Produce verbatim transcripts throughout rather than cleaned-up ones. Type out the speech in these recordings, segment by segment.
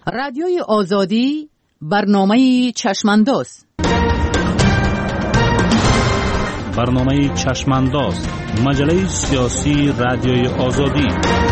رادیوی آزادی برنامه چشمانداز. برنامه چشمانداز، مجله سیاسی رادیوی آزادی.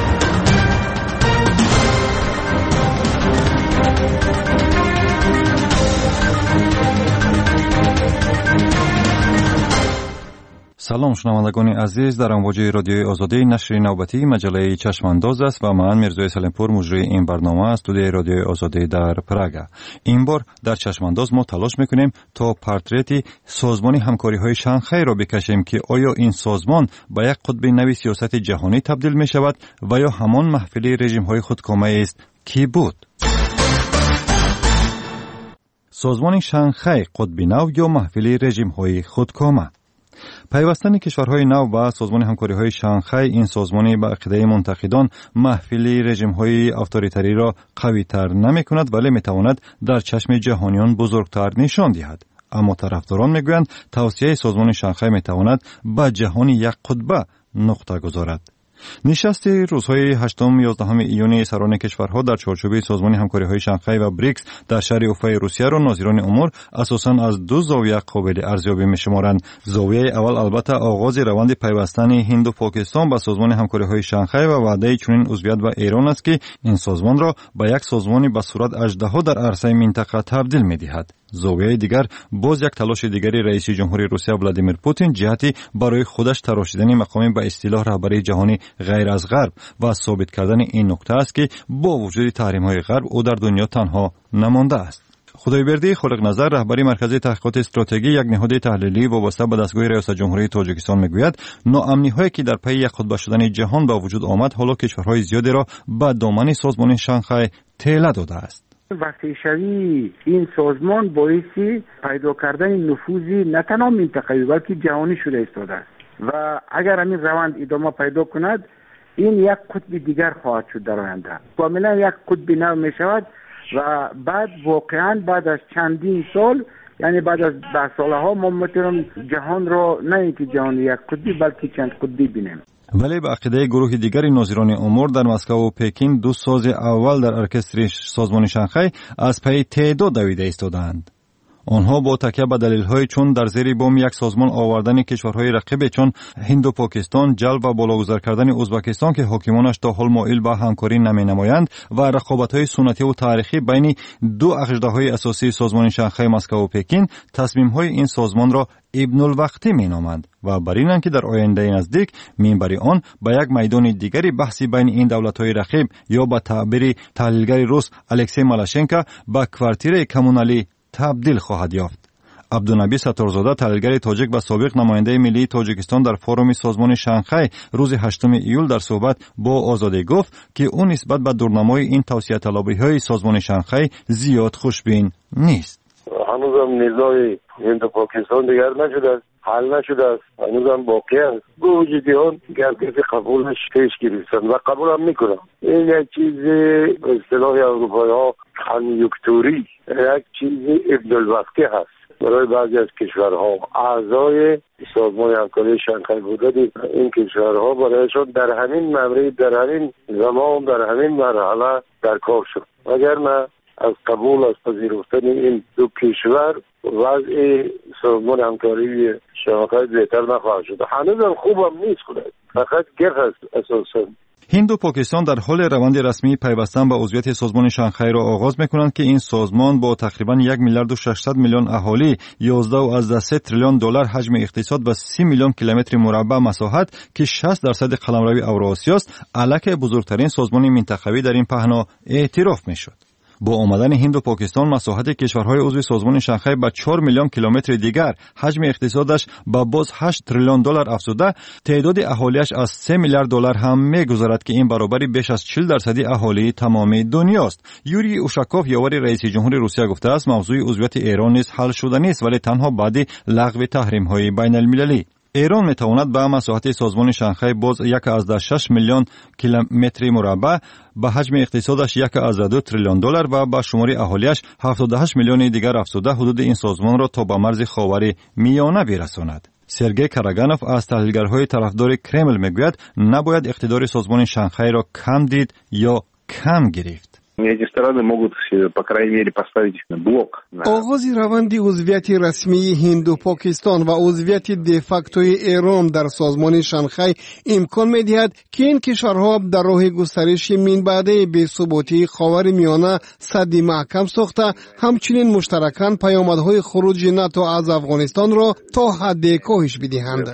سلام شنوندگان عزیز، در امواج رادیوی آزادی نشر نوبتی مجله چشمانداز است و من میرزا سلیمپور مجری این برنامه از استودیوی رادیوی آزادی در پراگ. این بار در چشمانداز ما تلاش میکنیم تا پورتریتی سازمان همکاری های شانگهای را بکشیم که آیا این سازمان به یک قطب نوی سیاست جهانی تبدیل می شود و یا همان محفل رژیم های خودکامه است کی بود؟ سازمان شانگهای قطب نو یا محفل رژیم های خودکامه؟ پیوستن کشورهای نو و سازمان همکاری‌های شانگهای، این سازمانی به عقیده منتقدان محفل رژیم‌های اتوریتری را قوی‌تر نمی‌کند ولی می‌تواند در چشم جهانیان بزرگتر نشان دهد. اما طرفداران می‌گویند توسعه سازمان شانگهای می‌تواند به جهان یک قطبه نقطه گذارد. نشست روزهای هشتم یازدهم ایون سران کشورها در چارچوب سازمان همکاری‌های شانگهای و بریکس در شهر اوفای روسیه را ناظران امور اساساً از دو زاویه قابل ارزیابی می‌شمارند. زاویه اول البته آغاز روند پیوستن هند و پاکستان به سازمان همکاری‌های شانگهای و وعده چنین عضویت به ایران است که این سازمان را به یک سازمان به صورت اژدها در عرصه منطقه تبدیل می‌دهد. زاویه دیگر باز یک تلاش دیگری رئیس جمهوری روسیه ولادیمیر پوتین جهتی برای خودش تراشیدن مقام به اصطلاح رهبری جهانی غیر از غرب و ثابت کردن این نکته است که با وجود تحریم‌های غرب او در دنیا تنها نمانده است. خدایبردی خالق نظر، رهبری مرکز تحقیقات استراتژی یک نهاد تحلیلی وابسته به دستگاه ریاست جمهوری تاجیکستان میگوید ناامنی‌هایی که در پی یک قطب شدن جهان به وجود آمد حالا کشورهای زیادی را به دامن سازمان شانگهای تله داده است. وقتی شوی این سازمان باعثی پیدا کردن نفوذی نه تنها منطقه‌ای بلکه جهانی شده ایستاده است و اگر همین روند ادامه پیدا کند این یک قطب دیگر خواهد شد در آینده. کاملا یک قطب نو می شود و بعد واقعا بعد از چندین سال، یعنی بعد از ده ساله ها ما میتونیم جهان را نه اینکه جهان یک قطبی بلکه چند قطبی بینیم. ولی به عقیده گروه دیگری ناظران امور در مسکو و پکین دو ساز اول در ارکستر سازمان شانگهای از پی تعداد دویده ایستادند. آنها با تکیه به دلایلی چون در زیر بام یک سازمان آوردن کشورهای رقیب چون هند و پاکستان، جلب و بالاگذار کردن ازبکستان که حاکمانش تا حال مایل به همکاری نمی‌نمایند و رقابت‌های سنتی و تاریخی بین دو اژدهای اساسی سازمان شانگهای مسکو و پکین، تصمیم‌های این سازمان را ابن الوقتی می‌نامند و بر اینند که در آینده نزدیک منبر آن به یک میدان دیگری بحثی بین این دولت‌های رقیب یا به تعبیر تحلیلگر روس الکسی مالاشنکو به کوارتیر کمونالی تبدیل خواهد یافت. عبدالنبی ستارزاده، تحلیلگر تاجیک و سابق نماینده ملی تاجیکستان در فوروم سازمان شانگهای روز هشتم ایول در صحبت با آزادی گفت که او نسبت به دورنمای این توسعه طلبی‌های سازمان شانگهای زیاد خوشبین نیست. هنوزم نزاع هند و پاکستان دیگر نشده است، حل نشده است، هنوزم باقی است. وجودیان گرگف قبولش پیش گرفتند و قبول هم میکنم. این یک چیز به اصطلاح اروپایی ها کنیوکتوری، یک چیز ابن الوقتی هست برای بعضی از کشورها. اعضای سازمان همکاری شانگهای بودن این کشورها برایشان در همین مورد، در همین زمان، در همین مرحله در کار شد. وگرنه از قبول از پذیرفتن این دو کشور وضع سازمان همکاری شانگهای بهتر نخواهد شد. هنوزم خوبم نیست کنند، فقط گرد است اساساً. هند و پاکستان در حال روند رسمی پیوستن به عضویت سازمان شانگهای را آغاز می‌کنند که این سازمان با تقریباً یک میلیارد و ششصد میلیون اهالی، یازده و از سه تریلیون دلار حجم اقتصاد و سی میلیون کیلومتر مربع مساحت که شصت درصد قلمروی اوراسیا است، الک بزرگترین سازمان منطقوی در این پهنا اعتراف می‌شد. با آمدن هند و پاکستان مساحت کشورهای عضو سازمان شانگهای به چهار میلیون کیلومتر دیگر، حجم اقتصادش به باز هشت تریلیون دلار افزوده، تعداد اهالیش از سه میلیارد دلار هم می‌گذرد که این برابری بیش از چهل درصد اهالی تمام دنیاست. یوری اوشاکوف، یاور رئیس جمهوری روسیه، گفته است موضوع عضویت ایران نیز حل شده نیست ولی تنها بعد لغو تحریم‌های بین‌المللی. ایران میتواند به مساحت سازمان شانگهای باز یک از شش میلیون کیلومتر مربع، به حجم اقتصادش یک از دو تریلیون دلار و به شماری اهالیش هفتاد و هشت میلیون دیگر افزوده حدود این سازمان را تا به مرز خاور میانه برساند. سرگئی کاراگانوف از تحلیلگرهای طرفدار کرمل میگوید نباید اقتدار سازمان شانگهای را کم دید یا کم گرفت. Эти страны могут, по крайней мере, поставить блок. آغاز روند عضویت رسمی هند و پاکستان و عضویت دفاکتوی ایران در سازمان شانگهای امکان می‌دهد که این کشورها در راه گسترش منبع بی‌ثباتی خاورمیانه سد محکم ساخته، همچنین مشترکاً پیامدهای خروج ناتو از افغانستان را تا حد کاهش بدهند.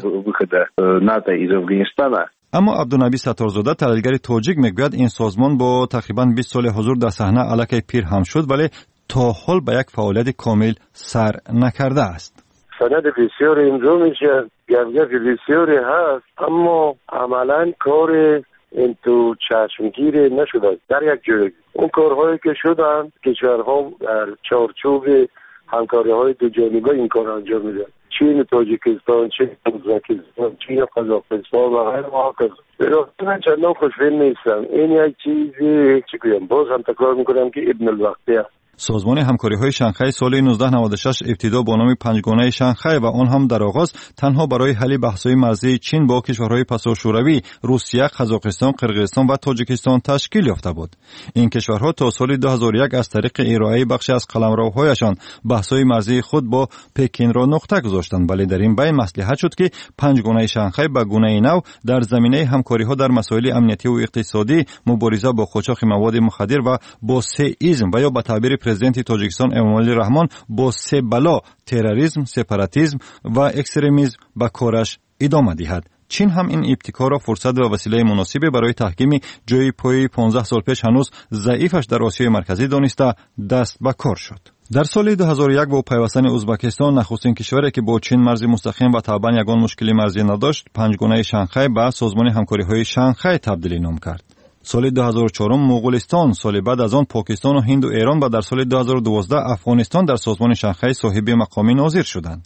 ناتو از افغانستان. اما عبدالنبی ستارزاده تحلیلگر تاجیک میگوید این سازمان با تقریباً بیست سال حضور در صحنه الکی پیر هم شد، ولی تا حال به یک فعالیت کامل سر نکرده است. سند بسیاری امضا میشه، گفگف بسیاری هست، اما عملاً کار این تو چشمگیر نشده. در یک جای اون کارهایی که شدن کشورها در چارچوب همکاری های دو جانبه این کار انجام میدن. چین، تاجیکستان، چین، ازبکستان، چین، قزاقستان و غیره و هکذا. برای من چندان خوشبین نیستم. این یک چیزی چی کنم، باز هم تکرار میکنم که ابن الوقتی است. سازمان همکاری‌های شانگهای سال نوزده نود و شش ابتدا با نام پنجگانه شانگهای و آن هم در آغاز تنها برای حل بحث‌های مرزی چین با کشورهای پساشوروی روسیه، قزاقستان، قرقیزستان و تاجیکستان تشکیل یافته بود. این کشورها تا سال دو هزار و یک از طریق ارائه بخشی از قلمروهایشان بحث‌های مرزی خود با پکین را نقطه گذاشتند، ولی در این بین مصلحت شد که پنجگانه شانگهای به گونه نو در زمینه همکاری‌ها در مسائل امنیتی و اقتصادی، مبارزه با قاچاق مواد مخدر و با سئیسم و یا به تعبیر پرزیدنت تاجیکستان امامعلی رحمان با سه بلا تروریسم، سپاراتیسم و اکستریمیسم به کارش ادامه دهد. چین هم این ابتکار را فرصت و وسیله مناسبی برای تحکیم جای پای پانزده سال پیش هنوز ضعیفش در آسیای مرکزی دانسته دست به کار شد. در سال دو هزار و یک با پیوستن ازبکستان نخستین کشوری که با چین مرزی مستقیم و طبعا یگان مشکلی مرزی نداشت، پنجگانه شانگهای به سازمان همکاری‌های شانگهای تبدیل نام کرد. سال دو هزار و چهار مغولستان، سال بعد از آن پاکستان و هند و ایران و در سال دو هزار و دوازده افغانستان در سازمان شانگهای صاحب مقامی ناظر شدند.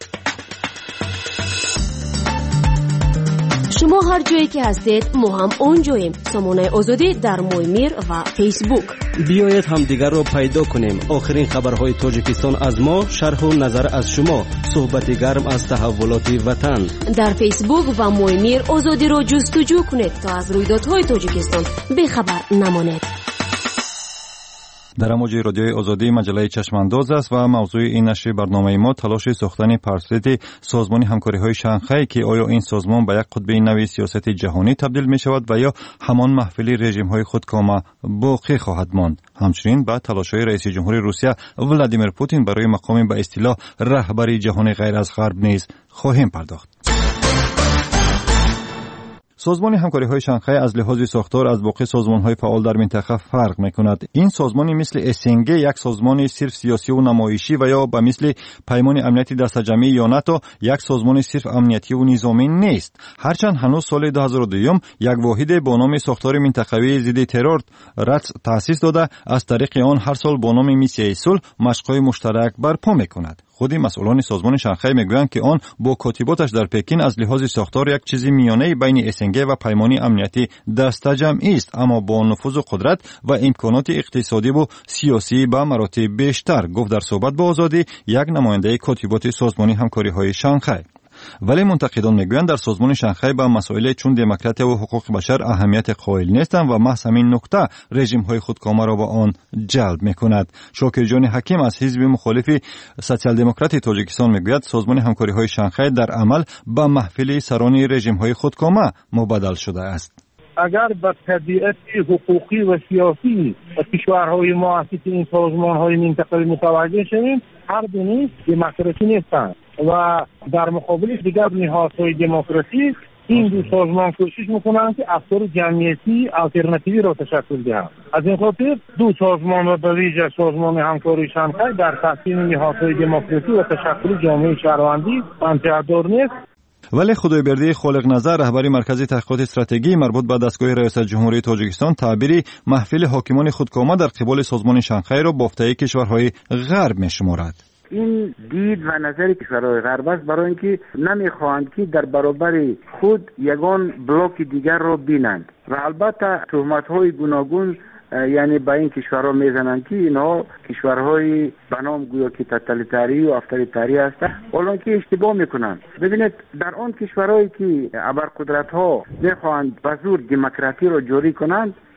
شما هر جایی که هستید ما هم اونجاییم. سامانه آزادی در مویمیر و فیسبوک. بیایید همدیگر رو پیدا کنیم. آخرین خبرهای تاجیکستان از ما، شرح و نظر از شما، صحبت گرم از تحولات وطن. در فیسبوک و مویمیر آزادی رو جستجو کنید تا از رویدادهای تاجیکستان بیخبر نمانید. در امواج رادیوی آزادی مجله چشمانداز است و موضوع این نشر برنامه ما تلاش ساختن پرسپکتیو سازمان همکاری‌های شانگهای که آیا این سازمان به یک قطب نوی سیاست جهانی تبدیل می شود و یا همان محفل رژیم‌های خودکامه باقی خواهد ماند. همچنین به تلاش‌های رئیس جمهور روسیه ولادیمیر پوتین برای مقام به اصطلاح رهبری جهان غیر از غرب نیز خواهیم پرداخت. سازمان همکاری‌های شانگهای از لحاظ ساختار از باقی سازمان‌های فعال در منطقه فرق می‌کند. این سازمانی مثل اسنگ یک سازمان صرف سیاسی و نمایشی و یا به مثل پیمان امنیتی دسته‌جمعی یا ناتو یک سازمان صرف امنیتی و نظامی نیست. هرچند هنوز سال دو هزار و دو یک واحد با نام ساختار منطقوی ضد ترور رأس تأسیس داده از طریق آن هر سال با نام میسیه صلح مشق‌های مشترک برپا می‌کند. خودی مسئولان سازمان شانگهای میگویند که آن با کاتباتش در پکین از لحاظ ساختار یک چیزی میانه بین اسنگ و پیمانی امنیتی دسته‌جمعی است، اما با نفوذ و قدرت و امکانات اقتصادی و سیاسی به مراتب بیشتر، گفت در صحبت با آزادی یک نماینده کاتبات سازمان همکاری‌های شانگهای. ولی منتقدان میگویند در سازمان شانگهای به مسائل چون دموکراسی و حقوق بشر اهمیت قائل نیستند و محض همین نکته رژیم‌های خودکامه را به آن جلب می‌کند. شاکر جان حکیم از حزب مخالف سوسیال دموکراتی تاجیکستان میگوید سازمان همکاری‌های شانگهای در عمل به محفل سران رژیم‌های خودکامه مبادل شده است. اگر به طبیعت حقوقی و سیاسی کشورهای مؤسس این سازمان‌های منطقه‌ای متوجه شویم، هر دو نیز دموکراسی نیستند و در مقابل دیگر نهادهای دموکراسی این دو سازمان کوشش میکنند که افکار جمعیتی آلترناتیوی را تشکل دهند. از این خاطر دو سازمان و به ویژه سازمان همکاری شانگهای در تحسین نهادهای دموکراسی و تشکل جامعه شهروندی منطقه‌دار نیست. ولی خدایبردی خالق نظر رهبری مرکز تحقیقات استراتژی مربوط به دستگاه ریاست جمهوری تاجیکستان تعبیری محفل حاکمان خودکامه در قبال سازمان شانگهای را بافته‌ای کشورهای غرب می‌شمارد. این دید و نظر کشورهای غرب است برای اینکه نمیخواهند که در برابر خود یگان بلوک دیگر را بینند و البته تهمت‌های گوناگون یعنی با این کشورها میزنند که اینها کشورهای به نام گویا که توتالیتاری و افراطی هستند، حالا که اشتباه میکنند. ببینید در آن کشورهایی که ابرقدرت‌ها میخواهند به زور دموکراسی را جاری کنند،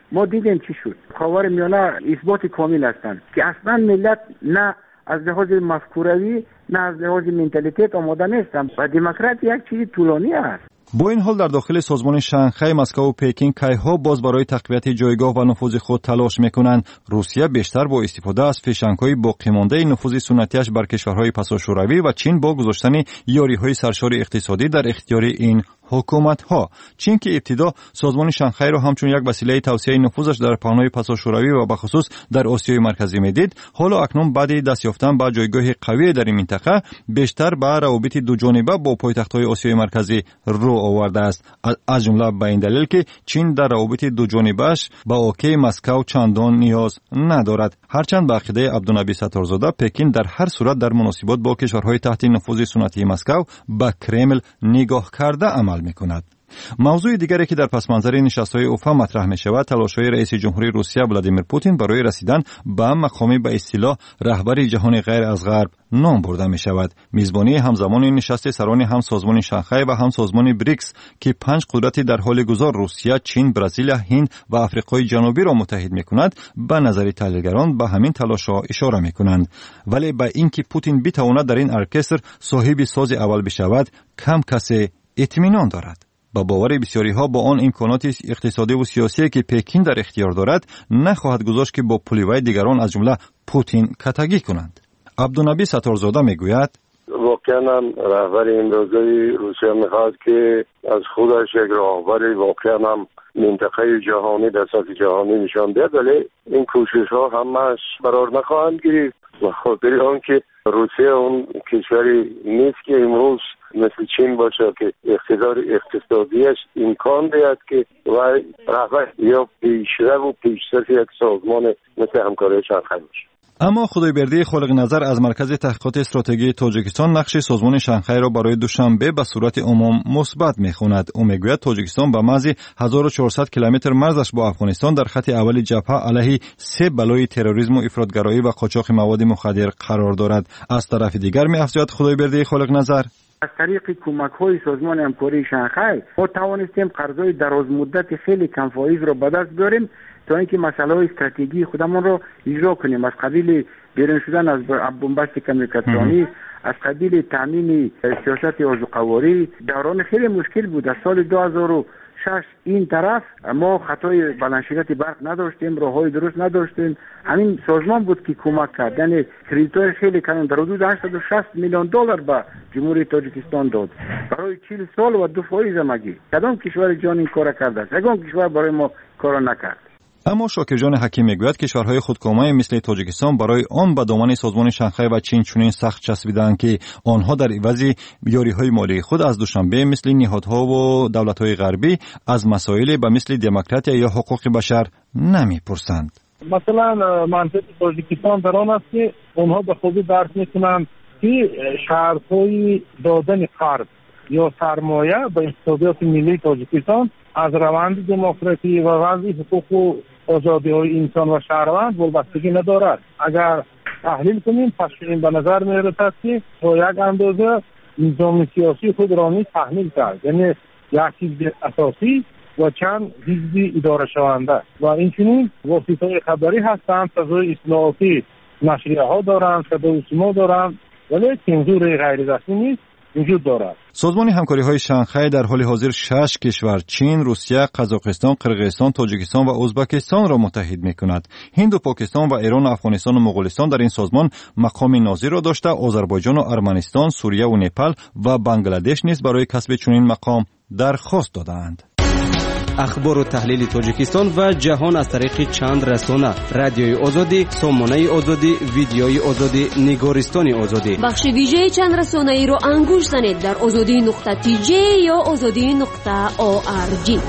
ما دیدیم چی شد. خاورمیانه اثبات کامل هستند که اصلا ملت نه از لحاظ مفکوروی نه از لحاظ منتالیته آماده نیستند و دموکراسی یک چیز طولانی است. با این حال در داخل سازمان شانگهای، مسکو و پکین کیها باز برای تقویت جایگاه و نفوذ خود تلاش میکنند. روسیه بیشتر با استفاده از فشنگ‌های باقی مانده نفوذ سنتیش بر کشورهای پساشوروی و چین با گذاشتن یاری‌های سرشار اقتصادی در اختیار این حکومت ها. چین که ابتدا سازمان شانگهای را همچون یک وسیله توسعه نفوذش در پهنای پساشوروی و بخصوص در آسیای مرکزی میدید، حالا اکنون بعد دست یافتن به جایگاه قوی در این منطقه بیشتر به روابط دو جانبه با پایتخت‌های آسیای مرکزی رو آورده است، از جمله به این دلیل که چین در روابط دو جانبه‌اش با اوکی مسکو چندان نیاز ندارد. هرچند به عقیده عبدالنبی ستارزاده پکین در هر صورت در مناسبات با کشورهای تحت نفوذ سنتی مسکو به کرمل نگاه کرده عمل می‌کند. موضوع دیگری که در پس منظر نشست‌های اوفا مطرح می‌شود، تلاش‌های رئیس جمهوری روسیه ولادیمیر پوتین برای رسیدن به مقامی به اصطلاح رهبر جهان غیر از غرب نام برده می‌شود. میزبانی همزمان نشست سران هم سازمان شانگهای و هم سازمان بریکس که پنج قدرت در حال گذار روسیه، چین، برزیل، هند و آفریقای جنوبی را متحد می‌کند، به نظر تحلیلگران به همین تلاش‌ها اشاره می‌کنند. ولی به اینکه پوتین بتواند در این ارکستر صاحب ساز اول بشود، کم کسی اطمینان دارد. با باور بسیاری ها با آن امکانات اقتصادی و سیاسی که پکین در اختیار دارد، نخواهد گذاشت که با پولیوی دیگران از جمله پوتین کتگی کنند. عبدالنبی ستارزاده میگوید واقعا هم رهبر امروزی روسیه میخواد که از خودش یک راهبر واقعا هم منطقه جهانی در سطح جهانی نشان دهد، ولی این کوشش ها همش قرار نخواهند گرفت و خاطر آن که روسیه اون کشوری نیست که امروز مثل چین باشه که اقتدار اقتصادیش امکان دهد که و رهبر یا پیشرو و پیشرفت یک سازمان مثل همکاری شانگهای باشه. اما خدایبردی خالق نظر از مرکز تحقیقات استراتژی تاجیکستان نقش سازمان شانگهای را برای دوشنبه به صورت عموم مثبت می‌خواند. او میگوید تاجیکستان به محض هزار و چهارصد کیلومتر مرزش با افغانستان در خط اول جبهه علیه سه بلای تروریسم و افراطگرایی و قاچاق مواد مخدر قرار دارد. از طرف دیگر می‌افزاید خدایبردی خالق نظر از طریق کمک‌های سازمان همکاری شانگهای ما توانستیم قرض‌های دراز مدت خیلی کم فایز را به دست بیاریم تا اینکه مسائل استراتژی خودمان را اجرا کنیم، از قبیل بیرون شدن از بنبست کمیونیکاسیونی، از قبیل تامین سیاست آذوقه‌واری. دوران خیلی مشکل بود. از سال دو هزار و شش این طرف ما خطای بلندشدت برق نداشتیم، راههای درست نداشتیم. همین سازمان بود که کمک کرد. یعنی کریدیت‌های خیلی کم در حدود هشتصد و شصت میلیون دلار به جمهوری تاجیکستان داد برای چهل سال و دو فایز مگی. کدام کشور جان این کار کرده است؟ یگان کشور برای ما کار نکرد. اما شاکرجان حکیم میگوید کشورهای خودکامه مثل تاجیکستان برای آن به دامن سازمان شانگهای و چین چنین سخت چسبیدند که آنها در عوض یاری‌های مالی خود از دوشنبه مثل نهادها و دولت‌های غربی از مسائل به مثل دموکراسی یا حقوق بشر نمی‌پرسند. مثلا منطقه تاجیکستان در آن است که آنها به خوبی درک می‌کنند که شرط‌های دادن قرض یا سرمایه به اقتصادیات ملی تاجیکستان از روند دموکراسی و وضع حقوق و آزادی‌های انسان و شهروند وابستگی ندارد. اگر تحلیل کنیم پس این به نظر می‌رسد که با یک اندازه نظام سیاسی خود را نیز تحمیل کرد، یعنی یک حزب اساسی و چند حزب اداره شونده و اینچنین واسطه‌های خبری هستند، فضای اطلاعاتی نشریه‌ها دارند، صدای سیما دارند، ولی سانسور غیر رسمی نیست وجود دارد. سازمان همکاری‌های شانگهای در حال حاضر شش کشور چین، روسیه، قزاقستان، قرقیزستان، تاجیکستان و ازبکستان را متحد می‌کند. هند و پاکستان و ایران و افغانستان و مغولستان در این سازمان مقام ناظر را داشته، آذربایجان و ارمنستان، سوریه و نپال و بنگلادش نیز برای کسب چنین مقام درخواست دادند. اخبار و تحلیل تاجیکستان و جهان از طریق چند رسانه: رادیوی آزادی، سامانه آزادی، ویدیوی آزادی، نگارستان آزادی. بخش ویژه چند رسانه ای رو انگوش زنید در آزادی نقطه تی جی یا آزادی نقطه او آر جی.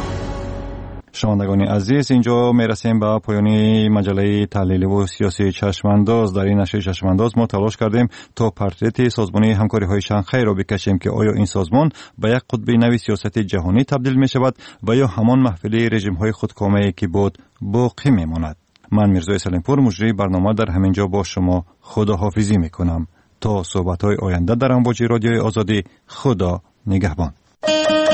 شنوندگان عزیز، اینجا میرسیم به پایان مجله تحلیلی و سیاسی چشمانداز. در این نشر چشمانداز ما تلاش کردیم تا پورتریت سازمان همکاری‌های شانگهای را بکشیم که آیا این سازمان به یک قطب نوی سیاست جهانی تبدیل می شود و یا همان محفل رژیم‌های خودکامه‌ای که بود باقی میماند. من میرزای سلیمپور مجری برنامه در همینجا با شما خداحافظی میکنم تا صحبت‌های آینده در امواج رادیوی آزادی. خدا نگهبان.